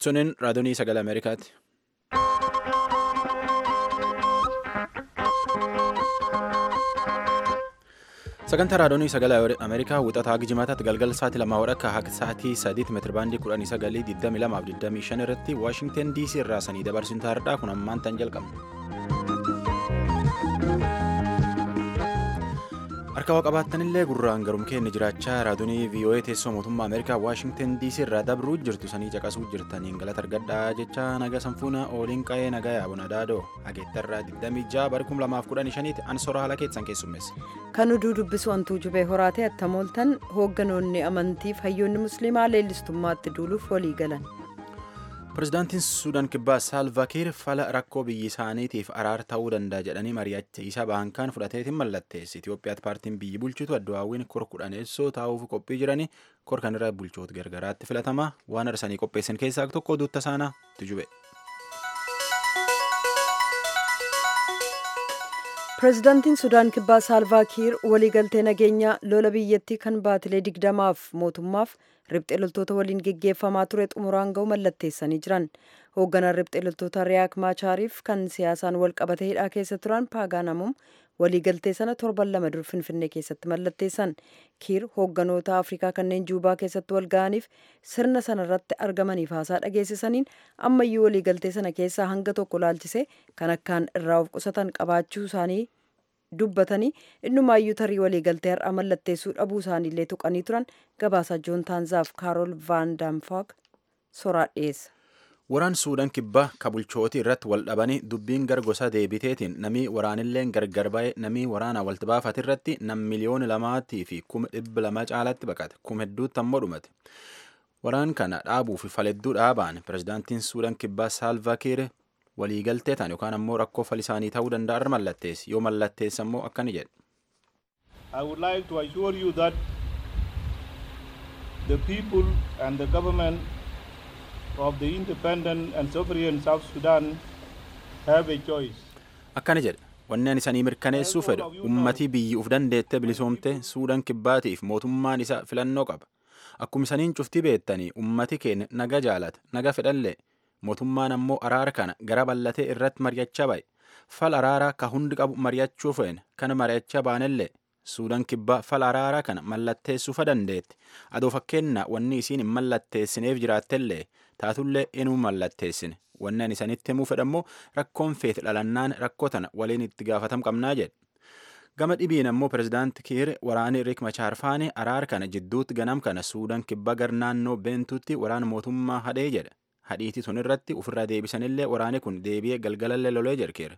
Sunin raadiyoo sagalee Ameerikaati. Sagantaa raadiyoo sagalee Ameerikaa wixataa Jimaataatti galgala sa'aatii 2 hanga sa'aatii 3 meetira baandii 19:22-25 irratti Waashingtan DC irraa sanii dabarsin taardhaa kun ammaan tan jalqabna. Harka waa qabaattanillee gurraan garum keenya jiraachaa raadiyoo VOA teessoo mootummaa Ameerikaa Waashingtan DC irraa dabruu jirtu sanii caqasuu jirtaniin galata argadhaa jecha naga sanfuuna ooliin qa'ee nagaa yaabuna daadoo hageettarraa 26/2015 ansora haala keessan keessummeessa. Kan oduu dubbisu antuu jubee horaatee attamooltan hoogganoonni amantiif hayyoonni musliimaa leellistummaatti duuluuf walii galan. Pireezidaantiin Suudaan Kibbaa Saalvaa Kiir fala rakkoo biyyi isaaniitiif araara ta'uu danda'a jedhanii mari'achiisa baankaan fudhateetiin mallatteessi. Itoophiyaatti paartiin biyyi bulchitu Addawaawwiin kor 10 taa'uuf qophii jiranii kor kan irra bulchoota gargaraatti filatama waan arsanii qopheessan keessaa tokko duutta saanaa tujube. Pireezidaantiin Suudaan Kibbaa Saalvaa Kiir waliigaltee nageenyaa lola biyyattii kan baatilee 20f mootummaaf riphxee loltoota waliin geggeeffamaa ture xumuraan ga'u mallatteessanii jiran. Hoogganaan riphxee loltoota Riyaak Maachaariif kan siyaasaan wal qabatee hidhaa keessa turan Paagaanamuun waliigaltee sana torban 2 dur Finfinnee keessatti mallatteessan. Kiir hoogganoota Afrikaa kanneen Juubaa keessatti wal ga'aniif sirna sanarratti argamaniif haasaa dhageessisaniin ammayyuu waliigaltee sana keessaa hanga tokko laalchisee kan akkaan irraa of qusatan qabaachuu isaanii dubbatanii innumaayyuu tarii waliigaltee har'a mallatteessuu dhabuu isaaniillee tuqanii turan. Gabaasa Joon Taanzaaf Kaarool Vaan Daamfaak soraa dhiyeessa. Waraan Suudaan Kibbaa kabulchooti irratti wal dhabanii dubbiin gargosa deebiteetiin namii waraanilleen gargar ba'ee namii waraana walti baafate irratti nam miliyoona 2 fi 200,000 caalatti baqate 10,000 ammoo dhumate. Waraan kana dhaabuu fi faledduu dhaabaan pireezidaantiin Suudaan Kibbaa Saalvaa Kiir waliigaltee ta'an yookaan ammoo rakkoo fal isaanii ta'uu danda'a mallatteessi. Yoo mallatteessa ammoo akkani jedhe. I would like to assure you that the people and the government of the independent and sovereign South Sudan have a choice. Akkana jedhe. Wanni ani isanii mirkaneessuu fedhu ummatii biyyi uf dandeette bilisoomte Suudaan Kibbaatiif mootummaan isa filannoo qaba. Akkuma isaniin cuftii beektanii ummati keenya naga jaalata naga fedhallee mootummaan ammoo araara kana gara bal'atee irratti mari'achaa ba'e. Fal araaraa ka hundi qabu mari'achuu feene kana mari'achaa baanellee Suudaan Kibbaa fal araaraa kana mallatteessuufa dandeetti. Adoo fakkeenya wanni isiin hin mallatteessineef jiraattellee taatullee inuu mallatteessine. Wanni ani isanitti himuu fedhammoo rakkoon feete dhalannaan rakkoo tana waliin itti gaafatam qabnaa jedhe. Gama dhibiin ammoo pireezidaanti Kiir waraani Riik Machaar faane araara kana jidduutti ganam kana Suudaan Kibbaa gar naannoo Beentuutti waraana mootummaa hadhee jedhe. Hadhiitii sun irratti ofirraa deebisanillee waraani kun deebi'ee galgalallee lolee jirkeera.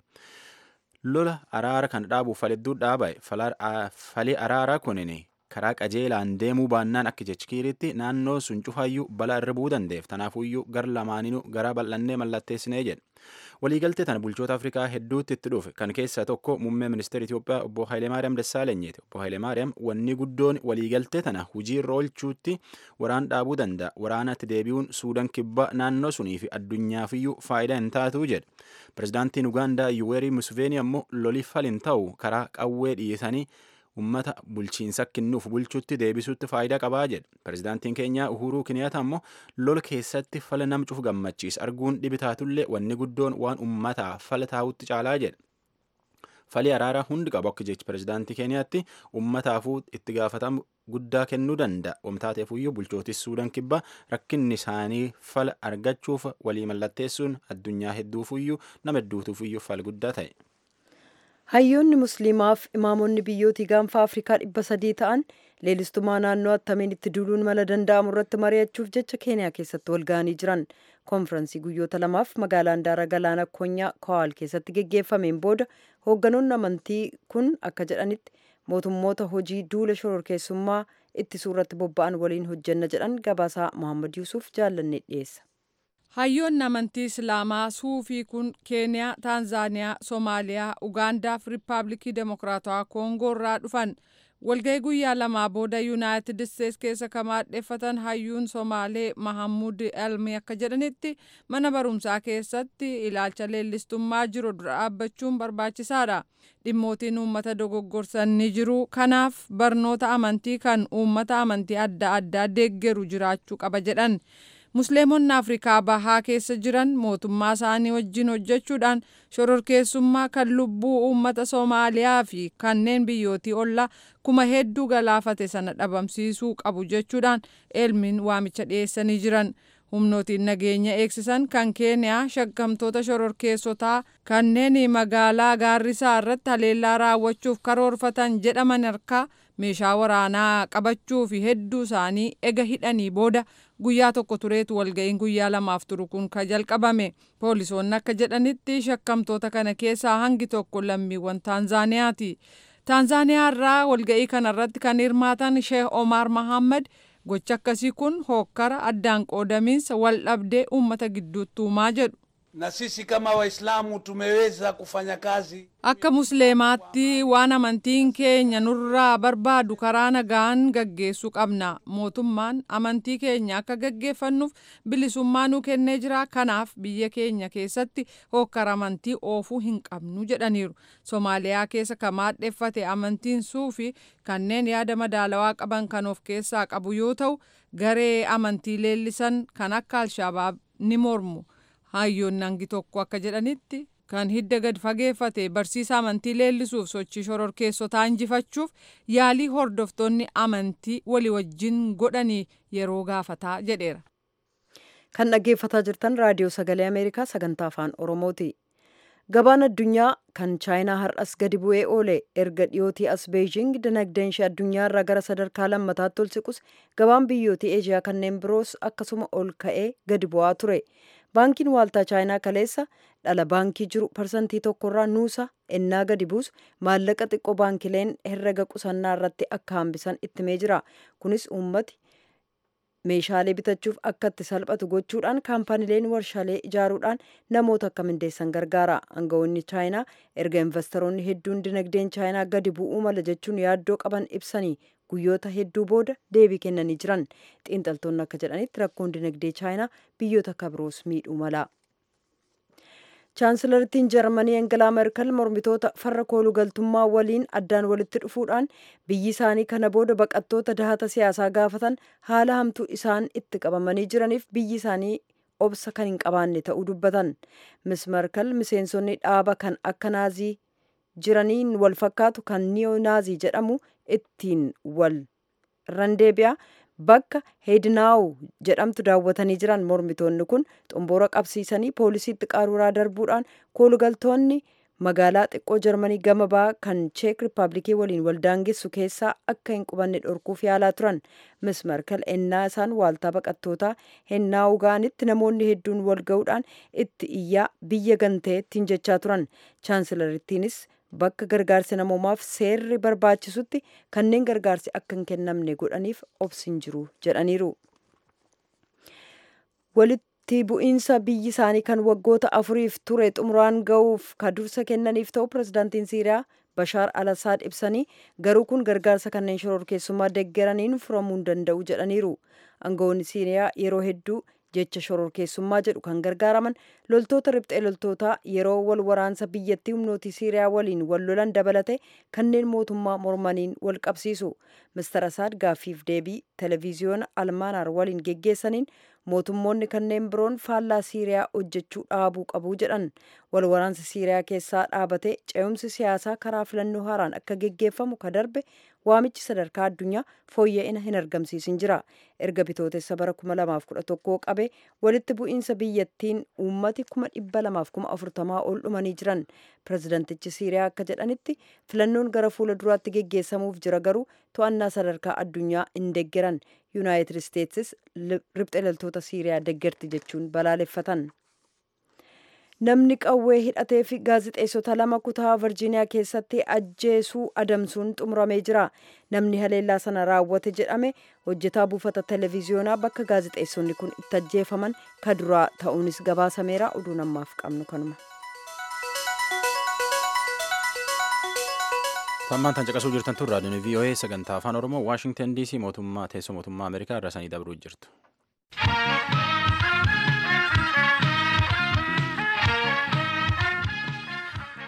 Lola araara kan dhaabuuf faledduu dhaaba'e falii araaraa kunin karaa qajeelaan deemuu baannaan akka jechi Kiiritti naannoo sun cufaayyuu balaa irra bu'uu dandeef. Tanaafuyyuu gar lamaaninuu gara bal'annee mallatteessinee jedhe. Waliigaltee tana bulchoota Afrikaa hedduutti itti dhufe kan keessaa tokko muummee ministeera Itoophiyaa obbo Hayilemaariyaam Dassaalenyiiti. Obbo Hayilemaariyaam wanni guddoon waliigaltee tana hujii irra oolchuutti waraan dhaabuu danda'a. Waraanatti deebi'uun Suudaan Kibbaa naannoo sunii fi addunyaafiyyu faayidaa hin taatu jedhe. Pireezidaantiin Ugaandaa Yuweerii Museveenii ammoo loli fal hin ta'u karaa qawwee dhiyeessanii ummata bulchiinsa kennuuf bulchuutti deebisuutti faayidaa qabaa jedhe. Pireezidaantiin keenyaa Uhuruu Kiniyaata ammoo lola keessatti fala nam cufu gammachiisa arguun dhibitaatullee wanni guddoon waan ummataa fala taa'utti caalaa jedhe. Falii araaraa hundi qabu akka jechi pireezidaantii Keeniyaatti ummataafuu itti gaafatamu guddaa kennuu danda'a. Omtaateefuyyuu bulchootis Suudaan Kibbaa rakkinni isaanii fala argachuuf walii mallatteessuun addunyaa hedduufuyyuu nama hedduutuufuyyuu fala guddaa ta'e. Hayyoonni musliimaaf imaamonni biyyootii gaanfa Afrikaa 300 ta'an leellistummaa naannoo attamiin itti duuluun mala danda'amu irratti mari'achuuf jecha Keeniyaa keessatti wal ga'anii jiran. Konfiraansii guyyoota 2f magaalaa Handaara Galaana Konyaa Kawaal keessatti geggeeffameen booda hoogganoonni amantii kun akka jedhanitti mootummoota hojii duula shororkeessummaa ittisuu irratti bobba'an waliin hojjenna jedhan. Gabaasaa Mohaammed Yuusuf jaallannee dhiyeessa. Hayyoonni amantii Islaamaa suufii kun Keeniyaa, Taanzaaniyaa, Soomaaliyaa, Ugaandaa fi Riippaabilikii Demokiraatawaa Koongoo irraa dhufan. Walga'ii guyyaa 2 booda Yuunaayitid Isteets keessa kan maadheffatan hayyuun Somaalee Mahammud Elmi akka jedhanitti mana barumsaa keessatti ilaalcha leellistummaa jiru dura dhaabbachuun barbaachisaadha. Dhimmootiin uummata dogoggorsan ni jiru. Kanaaf barnoota amantii kan uummata amantii adda addaa deeggeru jiraachuu qaba jedhan. Musliimonni Afrikaa bahaa keessa jiran mootummaa isaanii wajjin hojjechuudhaan shororkeessummaa kan lubbuu uummata Soomaaliyaa fi kanneen biyyootii ollaa kuma hedduu galaafate sana dhabamsiisuu qabu jechuudhaan Elmiin waamicha dhiyeessanii jiran. Humnootiin nageenya eegsisan kan Keeniyaa shakkamtoota shororkeessotaa kanneen magaalaa Gaarrisaa irratti haleellaa raawwachuuf karoorfatan jedhaman harkaa meeshaa waraanaa qabachuu fi hedduu isaanii ega hidhanii booda guyyaa tokko tureetu walga'iin guyyaa lamaaf turu kun ka jalqabame. Poolisoonni akka jedhanitti shakkamtoota kana keessaa hangi tokko lammiiwwan Taanzaaniyaati. Taanzaaniyaa irraa walga'ii kanarratti kan hirmaatan Sheekh Omar Mohaammed gocha akkasii kun hokkara addaan qoodamiinsa wal dhabdee uummata gidduutti uumaa jedhu. Na sisi kama Waislamu tumeweza kufanya kazi. Akka Musliimaatti waan amantiin keenya nurraa barbaadu karaa nagaan gaggeessuu qabna. Mootummaan amantii keenya akka gaggeeffannuuf bilisummaa nu kennee jira. Kanaaf biyya keenya keessatti hokkara amantii oofuu hin qabnu jedhaniiru. Soomaaliyaa keessa kan maadheffate amantiin suufi kanneen yaada madaalawaa qaban kan of keessaa qabu yoo ta'u, garee amantii leellisan kan akka Alshabaab ni mormu. Hayyoonni hangi tokko akka jedhanitti kan hidda gad fageeffate barsiisa amantii leellisuuf sochii shororkeessotaa injifachuuf yaalii hordoftoonni amantii walii wajjin godhanii yeroo gaafataa jedheera. Kan dhaggeeffataa jirtan raadiyoo sagalee Ameerikaa sagantaa afaan Oromooti. Gabaan addunyaa kan Chaayinaa har'as gadi bu'ee oole erga dhiyootii as Beijing dinagdeen ishee addunyaa irraa gara sadarkaa lammataatti ol siqus gabaan biyyootii Eeshiyaa kanneen biroos akkasuma ol ka'ee gadi bu'aa ture. Baankiin waaltaa Chaayinaa kaleessa dhala baankii jiru parsantii tokkorraa nuusa ennaa gadi buusu maallaqa xiqqoo baankileen herrega qusannaa irratti akka hambisan ittimee jira. Kunis uummati meeshaalee bitachuuf akka itti salphatu gochuudhaan kaampaniileen warshaalee ijaaruudhaan namoota akka mindeessan gargaara. Aangawoonni Chaayinaa erga investoroonni hedduun dinagdeen Chaayinaa gadi bu'uu mala jechuun yaaddoo qaban ibsanii guyyoota hedduu booda deebii kennanii jiran. Xiinxaltoonni akka jedhanitti rakkoon dinagdee Chaayinaa biyyoota akka biroos miidhuu mala. Chaansilarittiin Jarmanii Angelaa Merkel mormitoota farra koolugaltummaa waliin addaan walitti dhufuudhaan biyyi isaanii kana booda baqattoota dahata siyaasaa gaafatan haala hamtuu isaan itti qabamanii jiraniif biyyi isaanii obsa kan hin qabaanne ta'uu dubbatan. Miss Merkel miseensonni dhaaba kan akka naazii jiraniin wal fakkaatu kan niyo-naazii jedhamu ittiin wal randeebi'a bakka heedinaawu jedhamtu daawwatanii jiran. Mormitoonni kun xomboora qabsiisanii poolisiitti qaruuraa darbuudhaan koolugaltoonni magaalaa xiqqoo Jarmanii gama ba'aa kan Cheek Riippaabilikii waliin waldaangessu keessaa akka hin qubanne dhorkuuf yaalaa turan. Miss Merkel ennaa isaan waaltaa baqattootaa hennaa'uu ga'anitti namoonni hedduun wal ga'uudhaan itti iyyaa biyya gantee ittiin jechaa turan. Chaansilarittiinis bakka gargaarsi namoomaaf seerri barbaachisutti kanneen gargaarsi akka hin kennamne godhaniif obsin jiru jedhaniiru. Walitti bu'iinsa biyyi isaanii kan waggoota afuriif ture xumuraan ga'uuf ka dursa kennaniif ta'u pirezidaantiin Siiriyaa Bashaar al-Assaad ibsanii garuu kun gargaarsa kanneen shororkeessummaa deeggaraniin furamuu hin danda'u jedhaniiru. Aangawoonni Siiriyaa yeroo hedduu jecha shororkeessummaa jedhu kan gargaaraman loltoota riphxee loltootaa yeroo wal waraansa biyyattii humnootii Siiriyaa waliin wal lolan dabalate kanneen mootummaa mormaniin wal qabsiisu. Mister Asaad gaaffiif deebii televiziyoona Almaanaar waliin geggeessaniin mootummoonni kanneen biroon faallaa Siiriyaa hojjechuu dhaabuu qabu jedhan. Wal waraansa Siiriyaa keessaa dhaabate ce'umsi siyaasaa karaa filannoo haaraan akka geggeeffamu ka darbe waamichi sadarkaa addunyaa fooyya'ina hin argamsiisin jira. Erga bitootessa bara 2011 qabe walitti bu'iinsa biyyattiin uummati 240,000 ol dhumanii jiran. Pirezidantichi Siiriyaa akka jedhanitti filannoon gara fuula duraatti geggeessamuuf jira garuu to'annaa sadarkaa addunyaa hin deeggaran. Yuunaayitid Isteetsis riphxee loltoota Siiriyaa deeggarti jechuun balaaleffatan. Namni qawwee hidhatee fi gaazixeessota lama kutaa Virjiiniyaa keessatti ajjeesuu adamsuun xumuramee jira. Namni haleellaa sana raawwate jedhame hojjetaa buufata televiziyoonaa bakka gaazixeessonni kun itti ajjeefaman ka duraa ta'uunis gabaasameera. Oduu namaaf qabnu kanuma. Tammaan tan caqasuu jirtan tun raadiyoon VOA sagantaa afaan Oromoo Waashingtan DC teessoo mootummaa Ameerikaa irraa sanii dabruu jirtu.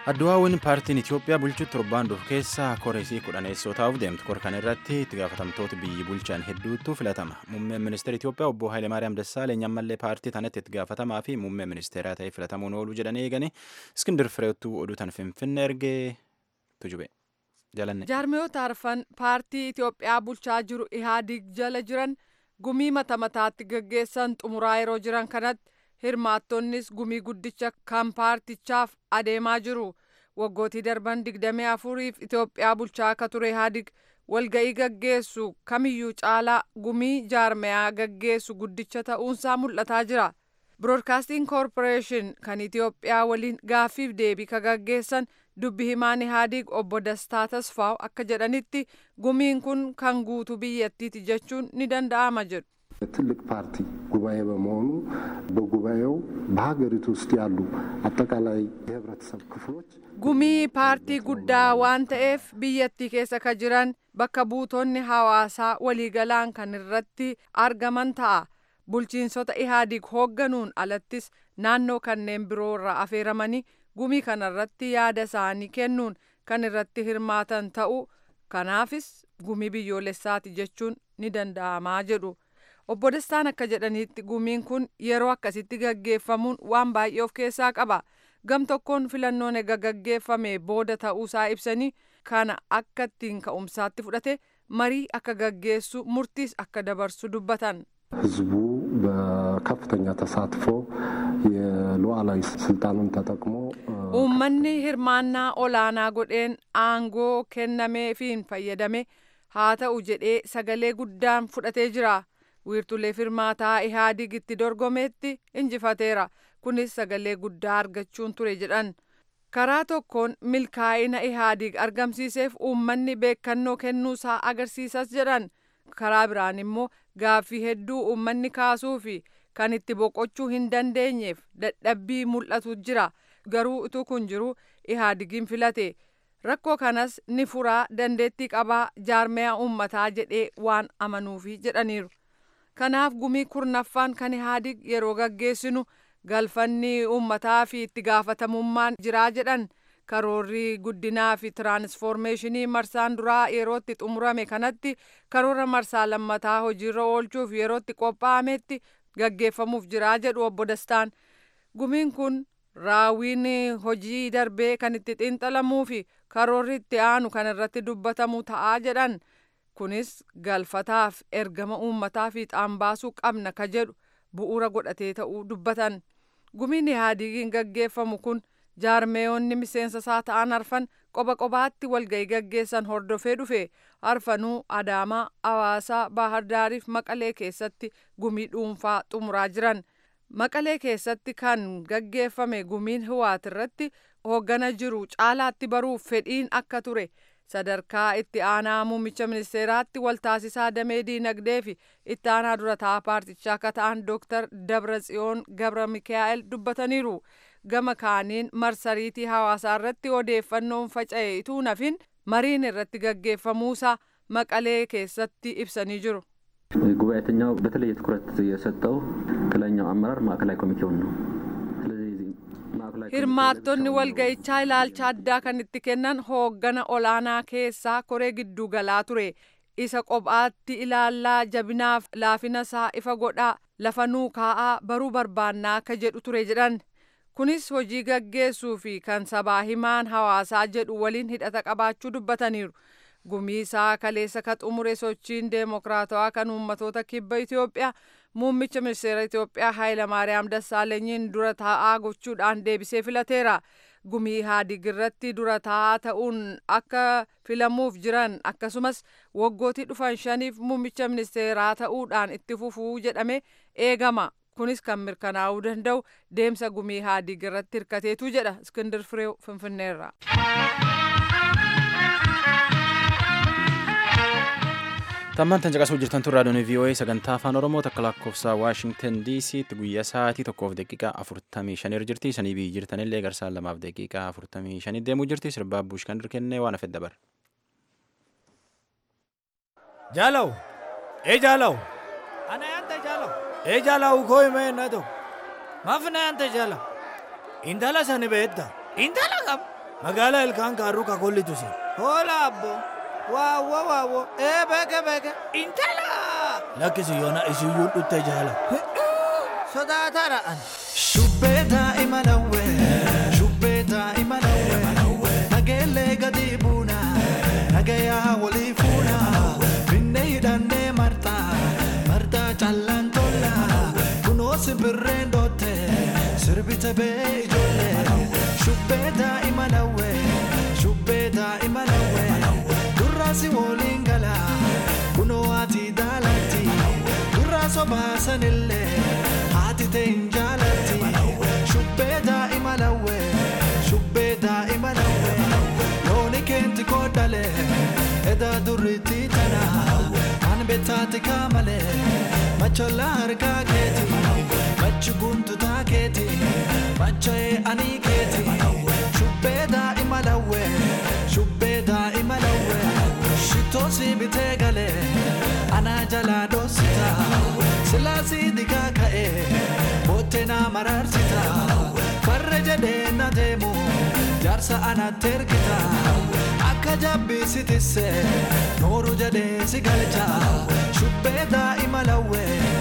Adduwaawwan paartiin Itoophiyaa bulchu torbaan dhufu keessa koreesii kudhaneessoo taa'uuf deemtu. Kor kana irratti itti gaafatamtoota biyyi bulchan hedduutu filatama. Muummeen ministeera Itoophiyaa obbo Hayilemaariyaam Dassaaleny ammallee paartii tanatti itti gaafatamaa fi muummee ministeeraa ta'ee filatamuun oolu jedhanii eegani. Iskindir Fireettuu oduu tan Finfinnee ergee tujube. Jaarmiyoota arfan paartii Itoophiyaa bulchaa jiru Ihaadig jala jiran gumii mata mataatti gaggeessan xumuraa yeroo jiran kanatti hirmaattonnis gumii guddicha kan paartichaaf adeemaa jiru. Waggootii darban 24f Itoophiyaa bulchaa akka ture Ihaadig walga'ii gaggeessu kamiyyuu caalaa gumii jaarmiyaa gaggeessu guddicha ta'uunsaa mul'ataa jira. Broadcasting Corporation kan Itoophiyaa waliin gaaffiif deebii ka gaggeessan dubbi himaan Ihaadig obbo Dastaa Tasfaaw akka jedhanitti gumiin kun kan guutuu biyyattiiti jechuun ni danda'ama jedhu. ትልቅ ፓርቲ ጉባኤ በመሆኑ በጉባኤው በሀገሪቱ ውስጥ ያሉ አጠቃላይ የህብረተሰብ ክፍሎች gumii paartii guddaa waan ta'eef biyyattii keessa ka jiran bakka buutonni hawaasaa waliigalaan kan irratti argaman ta'a. Bulchiinsota Ihaadig hoogganuun alattis naannoo kanneen biroo irraa afeeramanii gumii kanarratti yaada isaanii kennuun kan irratti hirmaatan ta'u. Kanaafis gumii biyyoolessaati jechuun ni danda'amaa jedhu. Obbo Dastaan akka jedhanitti gumiin kun yeroo akkasitti gaggeeffamuun waan baay'ee of keessaa qaba. Gam tokkoon filannoon eega gaggeeffame booda ta'uusaa ibsanii kana akka ittiin ka'umsaatti fudhate marii akka gaggeessu murtiis akka dabarsu dubbatan. ህዝቡ በከፍተኛ ተሳትፎ የሉዓላዊ ስልጣኑን ተጠቅሞ uummanni hirmaannaa olaanaa godheen aangoo kennameefiin fayyadame haa ta'u jedhee sagalee guddaan fudhatee jira. Wiirtulee firmaataa Ihaadig itti dorgomeetti injifateera. Kunis sagalee guddaa argachuun ture jedhan. Karaa tokkoon milkaa'ina Ihaadig argamsiiseef uummanni beekannoo kennuusaa agarsiisas jedhan. Karaa biraan immoo gaaffii hedduu uummanni kaasuu fi kan itti boqochuu hin dandeenyeef dadhabbii mul'atu jira. Garuu utuu kun jiru Ihaadigin filate. Rakkoo kanas ni furaa dandeettii qabaa jaarmiyaa uummataa jedhee waan amanuufi jedhaniiru. Kanaaf gumii kurnaffaan kan Ihaadig yeroo gaggeessinu galfanni uummataa fi itti gaafatamummaan jiraa jedhan. Karoorri guddinaa fi tiraansfoormeeshinii marsaan duraa yerootti xumurame kanatti karoora marsaa lammataa hojiirra oolchuuf yerootti qophaa'ametti gaggeeffamuuf jiraa jedhu obbo Dastaan. Gumiin kun raawwiin hojii darbee kan itti xiinxalamuu fi karoorri itti aanu kan irratti dubbatamu ta'aa jedhan. Kunis galfataaf ergama uummataa fiixaan baasuu qabna ka jedhu bu'uura godhatee ta'uu dubbatan. Gumiin Ihaadigin gaggeeffamu kun jaarmeeyonni miseensa isaa ta'an arfan qoba qobaatti walga'ii gaggeessan hordofee dhufe. Arfanuu Adaamaa, Hawaasaa, Baahirdaariif Maqalee keessatti gumii dhuunfaa xumuraa jiran. Maqalee keessatti kan gaggeeffame gumiin Hiwaat irratti hooggana jiru caalaatti baruuf fedhiin akka ture. Sadarkaa itti aanaa muummicha ministeeraatti waltaasisaa damee diinagdee fi itti aanaa dura taa'aa paartichaa akka ta'an Dr. Dabratsiyoon Gabra Mikaa'el dubbataniiru. Gama kaaniin marsariitii hawaasaa irratti odeeffannoon faca'e ituu nafin mariin irratti gaggeeffamuusaa Maqalee keessatti ibsanii jiru. ጉባኤተኛው በተለየ ትኩረት የሰጠው ክለኛው አመራር ማዕከላዊ ኮሚቴውን ነው። Hirmaattonni walga'ichaa ilaalcha addaa kan itti kennan hooggana olaanaa keessaa koree gidduu galaa ture. Isa qophaatti ilaallaa jabinaaf laafina isaa ifa godhaa lafanuu kaa'aa baruu barbaannaa akka jedhu ture jedhan. Kunis hojii gaggeessuu fi kan sabaa himaan hawaasaa jedhu waliin hidhata qabaachuu dubbataniiru. Gumii isaa kaleessa ka xumure sochiin deemokiraatawaa kan uummatoota kibba Itoophiyaa muummicha ministeera Itoophiyaa Hayilemaariyaam Dassaalenyiin dura taa'aa gochuudhaan deebisee filateera. Gumii Ihaadig irratti dura taa'aa ta'uun akka filamuuf jiran akkasumas waggootii dhufan 5f muummicha ministeeraa ta'uudhaan itti fufuu jedhame eegama. Kunis kan mirkanaa'uu danda'u deemsa gumii Ihaadig irratti hirkateetu jedha Iskindir Fireew Finfinneerraa. Tammaan tan caqasuu jirtan tun raadiyoon VOA sagantaa afaan Oromoo takka lakkoofsa Waashingtan DC'tti guyyaa sa'aatii 1:45 irra jirti. Sanii biyyi jirtanillee garsaan 2:45 deemuu jirti. Sirbaa Buush kan kennee waan hafe dabar. Jaalaw, jaalaw. Ana yanta jaalaw. Jaalaw koo himee nato. Maaf na yanta jaalaw. Intala sani beekta. Intala qab. magaalaa ilkaan kaarruu kakollitu si. Hola abbo. Waawo. Beeke. Intala. Lakkisi yoona isiyyuu dhutte jaala. Sodaatara an. Shubbeeta imalawwe. Nageellee gadi buuna. Nagayaa walii fuuna. Finne hidhannee marta callaan tolla. Kunoo simbirreen dootte. Sirbite bee ijoollee. Shubbeeta imalawwe. Durraasi woliin gala. Kunoo ati daalatti. Durraaso baasanillee. Haati ta'e hin jaalatti. Shubbeeta imalawwe. Looni keenti koodhale. Eda durriitti tana. An bettaati kaamale. Macholla harkaa keeti. Machi guntutaa keeti. Macha'ee ani keeti. Shubbeeta imalawwe. Shitoosi bitee galee. Ana jalaa dhoosita. Silaasii digaa ka'ee. Boottee naa maraarsita. Farra jedhee na deemu. Jaarsa anatti ergita. Akka jabbii si tisse. Nooru jedhee si galcha. Shubbeeta imalawwe.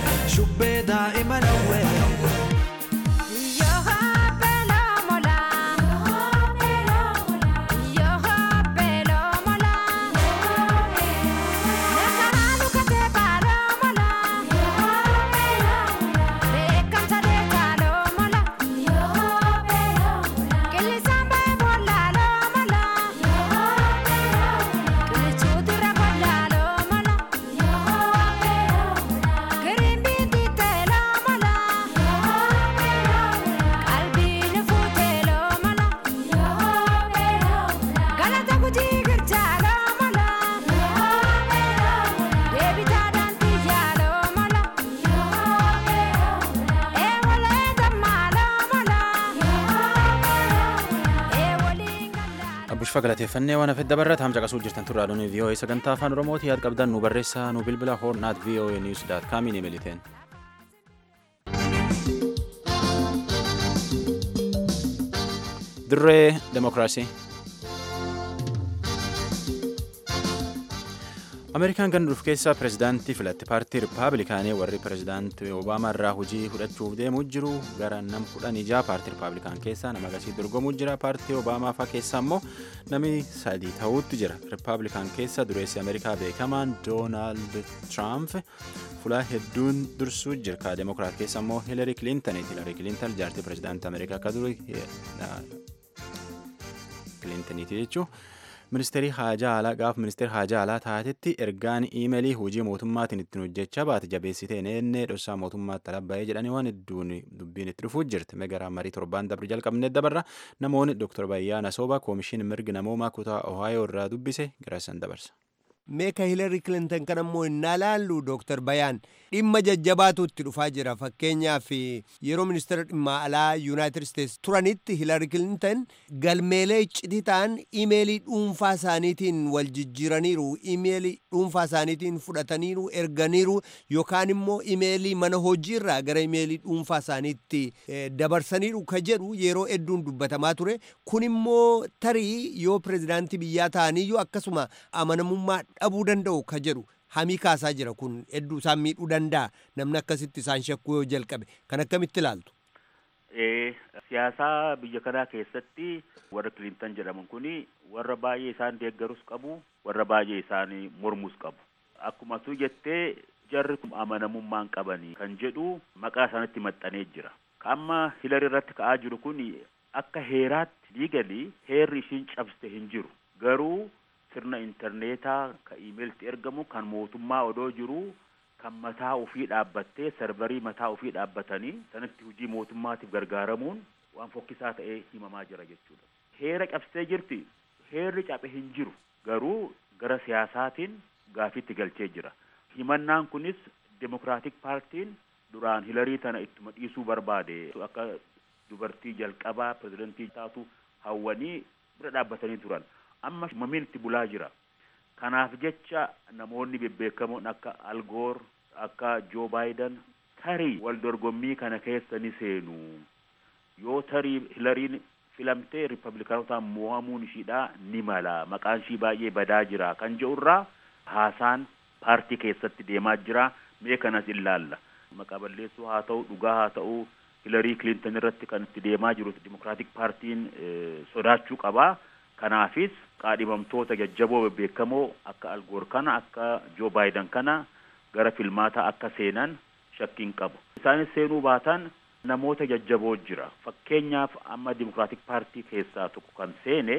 Galateeffannee waan hafedda barra taam caqasuu jirtan turraadhoon VOA sagantaa afaan Oromooti yaad qabdan nu barreessaa nu bilbila horn@voanews.com ni militeen. Dirree Demokiraasii. Ameerikaan kan dhufu keessaa pirezidaantii filatte paartii Rippaabilikaanii warri pirezidaantii Obaamaa irraa hojii fudhachuuf deemuu jiru gara nam 16 paartii Rippaabilikaan keessaa nama gasii dorgomuu jira paartii Obaamaa fa'aa keessaa immoo namni 3 ta'uutti jira Rippaabilikaan keessa dureessi Ameerikaa beekamaan Doonaald Tiraamp fulaa hedduun dursuu jira ka Demokiraat keessa immoo Hiilari Kilintan jaartii pirezidaantii Ameerikaa akka durii Kilintaniiti jechuun. Ministeerri Haajaa Alaa gaaf ministeerri Haajaa Alaa taatetti ergaan iimeelii hojii mootummaatiin ittiin hojjechaa baate jabeessitee neennee dhossaa mootummaatti alabba'ee jedhanii waan hedduun dubbiin itti dhufuu jirti. Meegaraa marii torbaan dabri jalqabnee dabarra namoonni Dr. Bayyaana Soobaa koomishiin mirgi namoomaa kutaa Ohaayoo irraa dubbise garaasan dabarsa. Meeka Hiilari Kilintan kan ammoo innaa laallu Dr. Bayaan dhimma jajjabaatu itti dhufaa jira. Fakkeenyaaf yeroo ministeera dhimma alaa Yuunaayitid Isteetsi turanitti Hiilari Kilintan galmeelee iccitii ta'an iimeelii dhuunfaa isaaniitiin wal jijjiiraniiru, iimeelii dhuunfaa isaaniitiin fudhataniiru, erganiiru yookaan immoo iimeelii mana hojiirraa gara iimeelii dhuunfaa isaaniitti dabarsaniiru ka jedhu yeroo hedduun dubbatamaa ture. Kun immoo tarii yoo pirezidaantii biyyaa ta'aniyyuu akkasuma amanamummaa dhabuu danda'u ka jedhu hamii kaasaa jira. Kun hedduu isaan miidhuu danda'a namni akkasitti isaan shakkuu yoo jalqabe kan akkamitti ilaaltu? Siyaasaa biyya kanaa keessatti warra Kilintan jedhaman kuni warra baay'ee isaan deeggarus qabu, warra baay'ee isaan mormus qabu. Akkuma tu jettee jarri amanamummaan qabanii kan jedhu maqaa isaanitti maxxanee jira. Amma Hiilari irratti ka'aa jiru kuni akka heeraatti liigalii heerri ishiin cabsite hin jiru. Garuu sirna intarneetaa ka iimeelti ergamu kan mootummaa odoo jiru kan mataa ofii dhaabbattee serverii mataa ofii dhaabbatanii sanatti hojii mootummaatiif gargaaramuun waan fokkisaa ta'ee himamaa jira jechuudha. Heera cabsitee jirti. Heerri cabe hin jiru. Garuu gara siyaasaatiin gaafiitti galchee jira. Himannaan kunis Demokiraatik paartiin duraan Hiilarii tana ittuma dhiisuu barbaade akka dubartii jalqabaa pirezidantii taatu hawwanii bira dhaabbatanii turan. Amma mamiin itti bulaa jira. Kanaaf jecha namoonni bebbeekamoon akka Al Gore, akka Joe Biden tarii wal dorgommii kana keessa ni seenu. Yoo tarii Hiilariin filamtee riippablikaanotaan mo'amuun ishiidha ni mala maqaan ishii baay'ee badaa jira kan jedhurraa haasaan paartii keessatti deemaa jira mee kanas ilaalla maqaa balleessuu haa ta'u dhugaa haa ta'u Hillary Clinton irratti kan itti deemaa jiru Democratic Partiin sodaachuu qaba kanaafis qaadhimamtoota jajjaboo beekamoo akka Al Gore kana akka Joe Biden kana gara filmaata akka seenan shakkiin qabu isaanis seenuu baatan namoota jajjaboo jira fakkeenyaaf amma Democratic Party keessaa tokko kan seene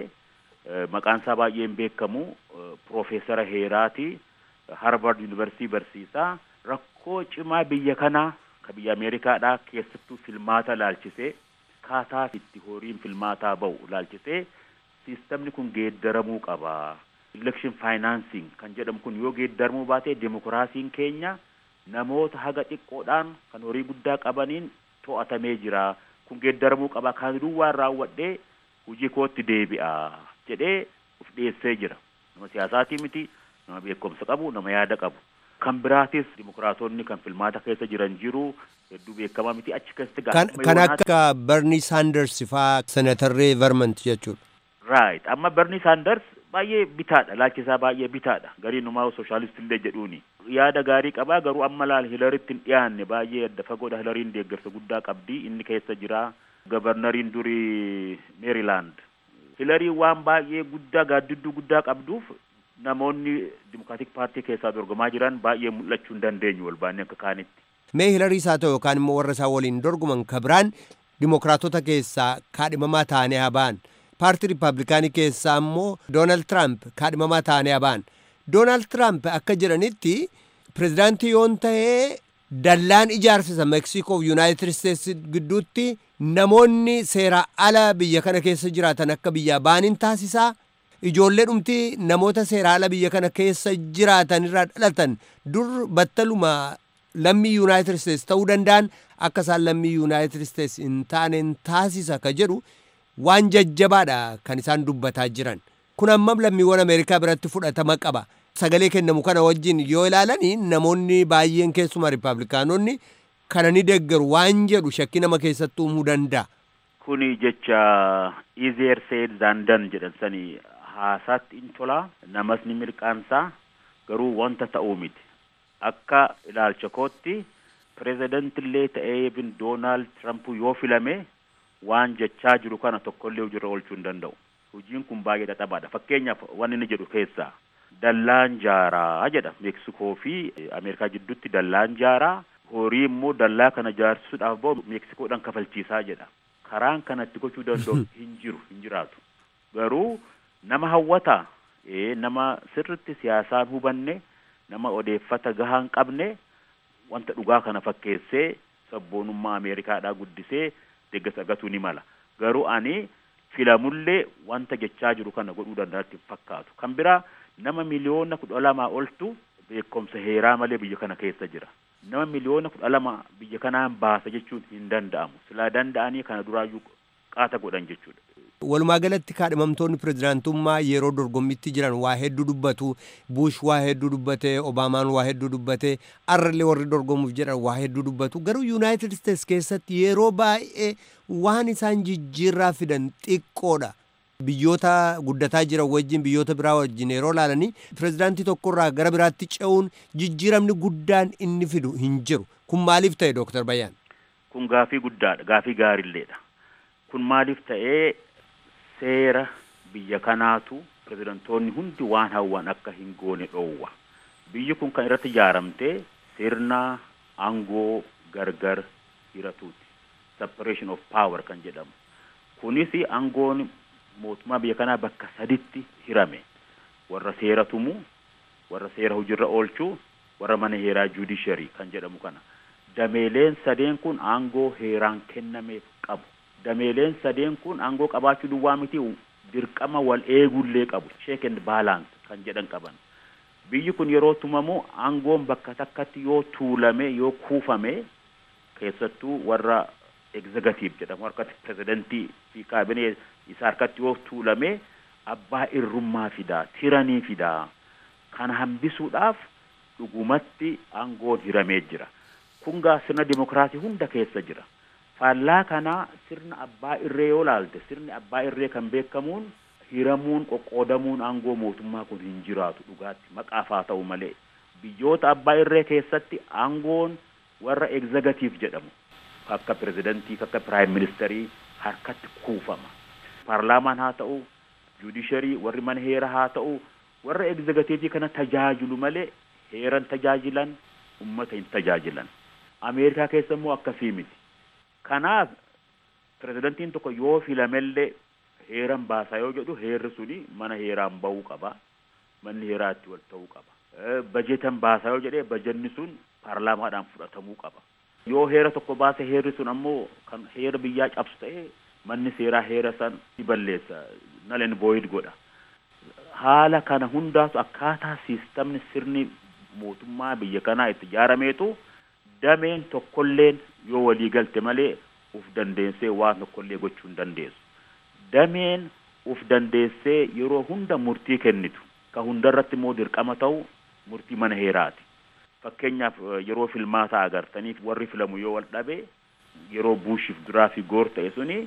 maqaan isaa baay'een beekamu Profeesara Heeraati Harvard University barsiisaa rakkoo cimaa biyya kanaa ka biyya Ameerikaadhaa keessattuu filmaata laalchisee kaataa itti horiin filmaataa ba'u laalchisee siistamni kun geeddaramuu qaba election financing kan jedhamu kun yoo geeddaramuu baate demokiraasiin keenya namoota haga xiqqoodhaan kan horii guddaa qabaniin to'atamee jira kun geeddaramuu qaba kan duwwaan raawwadhee hojii kootti deebi'a jedhee uf dhiyeessee jira nama siyaasaatii miti nama beekumsa qabu nama yaada qabu kan biraatis dimokiraatonni kan filmaata keessa jiran jiru hedduu beekamaa miti achi keessatti kan akka Bernie Sanders faa senatarree Vermont jechuudha right amma Bernie Sanders baay'ee bitaadha laalchisaa baay'ee bitaadha garii numaa sooshaalistii illee jedhuuni yaada gaarii qabaa garuu amma laal Hilarytti hin dhiyaanne baay'ee adda fagoodha Hilariin deeggarsa guddaa qabdi inni keessa jira gabarnariin durii Maryland Hilary waan baay'ee guddaa gaaddidduu guddaa qabduuf namoonni Democratic Party keessaa dorgomaa jiran baay'ee mul'achuu hin dandeenyu wal baanee akka kaanitti. Mee Hilarii isaa ta'u yookaan immoo warra isaa waliin dorgoman ka biraan Dimokiraatota keessaa kaadhimamaa ta'anii haa ba'an. Paartii Riippaabilikaanii keessaa immoo Doonaald Tiraamp kaadhimamaa ta'anii haa ba'an. Doonaald Tiraamp akka jedhanitti pirezidaantii yoon ta'ee dallaan ijaarsisa Meeksikoo fi Yuunaayitid Isteetsi gidduutti namoonni seera ala biyya kana keessa jiraatan akka biyyaa ba'aniin taasisaa. Ijoollee dhumti namoota seera ala biyya kana keessa jiraatan irraa dhalatan dur battaluma lammii Yuunaayitid Isteetsi ta'uu danda'an akka isaan lammii Yuunaayitid Isteetsi hin taaneen taasisa ka jedhu waan jajjabaadha kan isaan dubbataa jiran. Kun amma lammiiwwan Ameerikaa biratti fudhatama qaba. Sagalee kennamu kana wajjin yoo ilaalanii namoonni baay'een keessumaa Riippaabilikaanonni kana ni deeggaru waan jedhu shakkii nama keessatti uumuu danda'a. Kuni jecha easier said than done jedhan sanii haasaatti in tola namas ni mirqaansaa garuu wanta ta'uu miti akka ilaalcha kootti pirezidantillee ta'ee ibin Doonaald Tiraamp yoo filame waan jechaa jiru kana tokkollee hojiirra oolchuu hin danda'u hojiin kun baay'ee dadhabaadha fakkeenyaaf waan inni jedhu keessaa dallaan jaaraa jedha Meeksikoo fi Ameerikaa jidduutti dallaan jaaraa horii immoo dallaa kana jaarsisuudhaaf ba'u Meeksikoodhaan kafalchiisaa jedha karaan kanatti gochuu danda'u hin jiraatu garuu nama hawwataa nama sirritti siyaasaan hubanne nama odeeffata gahaa hin qabne wanta dhugaa kana fakkeessee sabboonummaa Ameerikaadhaa guddisee deeggarsa argatuu ni mala garuu ani filamullee wanta jechaa jiru kana godhuu danda'atti fakkaatu kan biraa nama miliyoona 12 oltu beekumsa heeraa malee biyya kana keessa jira nama miliyoona 12 biyya kanaan baasa jechuun hin danda'amu silaa danda'anii kana duraayyuu qaata godhan jechuudha. Walumaa galatti kaadhimamtoonni pirezidaantummaa yeroo dorgommitti jiran waa hedduu dubbatu Bush waa hedduu dubbate Obaamaan waa hedduu dubbate arrallee warri dorgomuuf jedhan waa hedduu dubbatu garuu Yuunaayitid Isteetsi keessatti yeroo baay'ee waan isaan jijjiirraa fidan xiqqoodha. Biyyoota guddataa jiran wajjin biyyoota biraa wajjin yeroo laalanii pirezidaantii tokkorraa gara biraatti ce'uun jijjiiramni guddaan inni fidu hin jiru. Kun maaliif ta'e Dr. Bayyaan? Kun gaafii guddaadha gaafii gaariilleedha. Kun maaliif ta'ee seera biyya kanaatu pirezidantoonni hundi waan hawwan akka hin goone dhoowwa. Biyyi kun kan irratti ijaaramte sirna aangoo gargar hiratuuti. Separation of power kan jedhamu. Kunis aangoon mootummaa biyya kanaa bakka saditti hirame. Warra seera tumu, warra seera hojiirra oolchuu, warra mana heeraa judiciary kan jedhamu kana. Dameeleen sadeen kun aangoo heeraan kennameef qabu. Dameeleen sadeen kun aangoo qabaachuu duwwaa miti dirqama wal eegullee qabu. Check and balance kan jedhan qaban. Biyyi kun yeroo tumamu aangoon bakka takkatti yoo tuulame yoo kuufame keessattuu warra executive jedhamu harkatti pirezidantii fi kaabinee isa harkatti yoo tuulame abbaa irrummaa fidaa tiranii fidaa kana hambisuudhaaf dhugumatti aangoon hiramee jira. Kun gaa sirna dimokiraasii hunda keessa jira. Faallaa kana sirna abbaa irree yoo laalte sirni abbaa irree kan beekamuun hiramuun qoqqoodamuun aangoo mootummaa kun hin jiraatu dhugaatti maqaaf haa ta'u malee biyyoota abbaa irree keessatti aangoon warra egzegatiif jedhamu akka pirezidantii akka piraayim ministeerii harkatti kuufama. Paarlaamaan haa ta'u judisharii warri mana heera haa ta'u warra egzegatiivii kana tajaajilu malee heeran tajaajilan ummata hin tajaajilan. Ameerikaa keessa immoo akkasii miti. Kanaaf pirezidantiin tokko yoo filamellee heeran baasaa yoo jedhu heerri suni mana heeraan ba'uu qaba. Manni heeraa itti wal ta'uu qaba. Bajetan baasaa yoo jedhee bajanni sun paarlaamaadhaan fudhatamuu qaba. Yoo heera tokko baase heerri sun ammoo kan heera biyyaa cabsu ta'e manni seeraa heera san ni balleessa. Null and void godha. Haala kana hundaatu akkaataa siistamni sirni mootummaa biyya kanaa itti ijaarameetu dameen tokkolleen yoo walii galte malee uf dandeessee waan tokkollee gochuu hin dandeessu. Dameen uf dandeessee yeroo hunda murtii kennitu ka hundarratti immoo dirqama ta'u murtii mana heeraati. Fakkeenyaaf yeroo filmaataa agartaniif warri filamu yoo wal dhabe yeroo buushiif duraa fi goor ta'e suni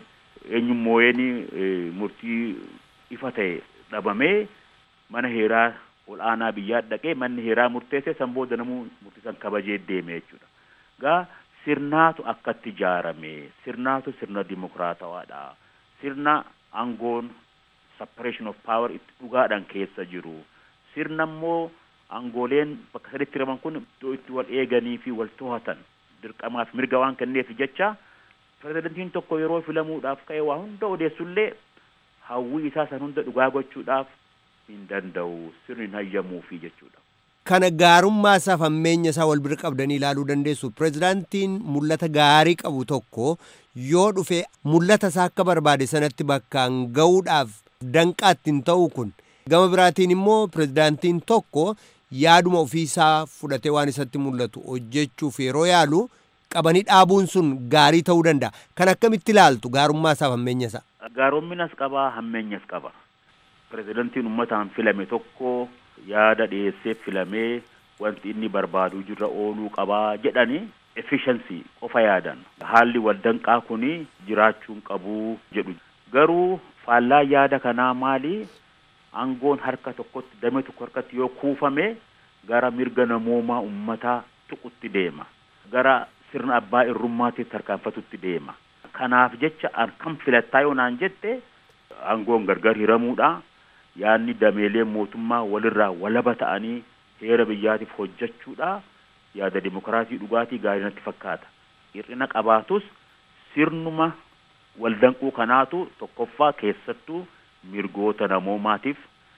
eenyummooyeen murtii ifa ta'e dhabamee mana heeraa ol'aanaa biyyaa dhaqee manni heeraa murteessee san booda namuu murtii san kabajee deeme jechuudha. Gaa sirnaatu akkatti ijaarame sirnaatu sirna dimokiraatawaadha. Sirna aangoon separation of power itti dhugaadhaan keessa jiru. Sirna immoo aangooleen bakka sadiitti hiraman kun iddoo itti wal eeganii fi wal to'atan dirqamaaf mirga waan kenneef jecha pirezidantiin tokko yeroo filamuudhaaf ka'e waa hunda odeessullee hawwii isaa san hunda dhugaa gochuudhaaf hin danda'u sirni hin hayyamuufi jechuudha. Kana gaarummaa isaa fi hammeenya isaa wal bira qabdanii ilaaluu dandeessu. Pirezidaantiin mul'ata gaarii qabu tokko yoo dhufe mul'ata isaa akka barbaade sanatti bakkaan ga'uudhaaf danqaa ittiin ta'u kun gama biraatiin immoo pirezidaantiin tokko yaaduma ofiisaa fudhatee waan isatti mul'atu hojjechuuf yeroo yaalu qabanii dhaabuun sun gaarii ta'uu danda'a. Kan akkamitti ilaaltu gaarummaa isaa fi hammeenya isaa? Gaarumminas qaba hammeenyas qaba. Pirezidantiin ummataan filame tokko yaada dhiyeessee filamee wanti inni barbaadu jirra ooluu qabaa jedhani efficiency qofa yaadan. Haalli waldanqaa kuni jiraachuun qabuu jedhu. Garuu faallaa yaada kanaa maali? Aangoon harka tokkotti damee tokko harkatti yoo kuufame gara mirga namoomaa ummataa tuqutti deema. Gara sirna abbaa irrummaatti tarkaanfatutti deema. Kanaaf jecha kan filattaa yoo naan jette aangoon gargar hiramuudha. Yaanni dameelee mootummaa walirraa walaba ta'anii heera biyyaatiif hojjechuudha. Yaada dimokiraasii dhugaatii gaarii natti fakkaata. Hir'ina qabaatus sirnuma waldanquu kanaatu tokkoffaa keessattuu mirgoota namoomaatiif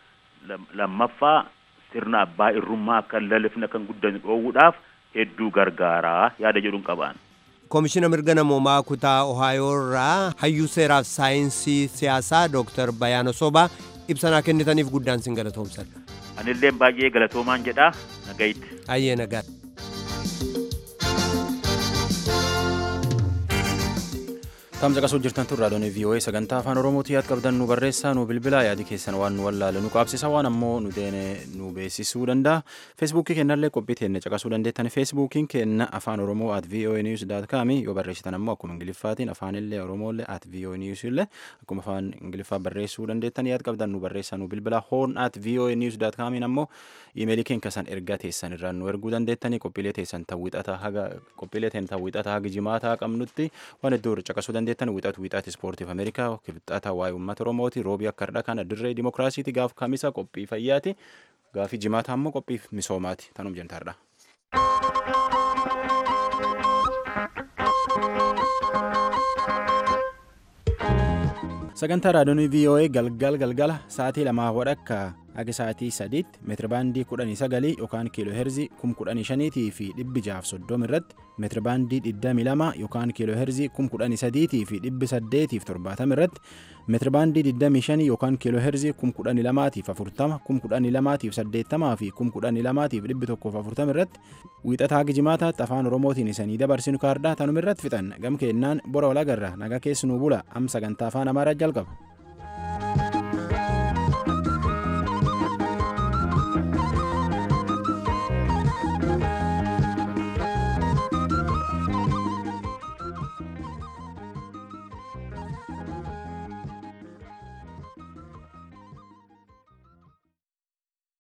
lammaffaa sirna abbaa irrummaa akka lalifna kan guddan dhoowwuudhaaf hedduu gargaaraa yaada jedhuun qabaan. Koomishina mirga namoomaa kutaa Ohaayoo irraa hayyuu seeraaf saayinsii siyaasaa Dr. Bayaano Sobaa ibsanaa kennitaniif guddaan sin galatoomsadha. Anillee baay'ee galatoomaan jedha nagayitti. Ayyee nagaa. Tamsa qasuu jirtan turraa doonii VOA sagantaa afaan Oromootii yaad qabdan nu barreessaa nu bilbilaa yaadi keessan waan nu wallaale nu qaabsisa waan ammoo nu deene nu beeksisuu danda'a. Feesbuukii kennallee qophii teenne caqasuu dandeettan. Feesbuukiin kenna afaan Oromoo @voanews.com yoo barreessitan ammoo akkuma Ingiliffaatiin afaanillee Oromoolee @voanews illee akkuma afaan Ingiliffaa barreessuu dandeettan yaad qabdan nu barreessaa nu bilbilaa horn@voanews.com ammoo iimeelii keenya kasan ergaa teessan irraan nu erguu dandeettanii qophiilee teessan tawwixata haga jimaataa qabnutti waan iddoo caqasuu dandeettan wixatu ispoortiif Ameerikaa kibxata waa'ee uummata Oromooti roobii akka hardhaa kana dirree dimokiraasiiti gaaf kamisa qophii fayyaati gaafii jimaataa ammoo qophii misoomaati tanum jentaardha. Sagantaa raadiyoonii VOA galgala sa'aatii 2:00 akka sa'aatii 3 meetirabaandii 19 yookaan kiiloo heerzii 15,000 fi 630 irratti meetirabaandii 22 yookaan kiiloo heerzii 13,000 fi 870 irratti meetirabaandii 25 yookaan kiiloo heerzii 12,040 12,080 fi 12,140 irratti wiixataa gijimaataatti afaan Oromootiin isanii dabarsinu kaardaa tanuma irratti fixan gam keennaan bora walagarra nagaa keessanuu bula am sagantaa afaan Amaaraa jalqaba.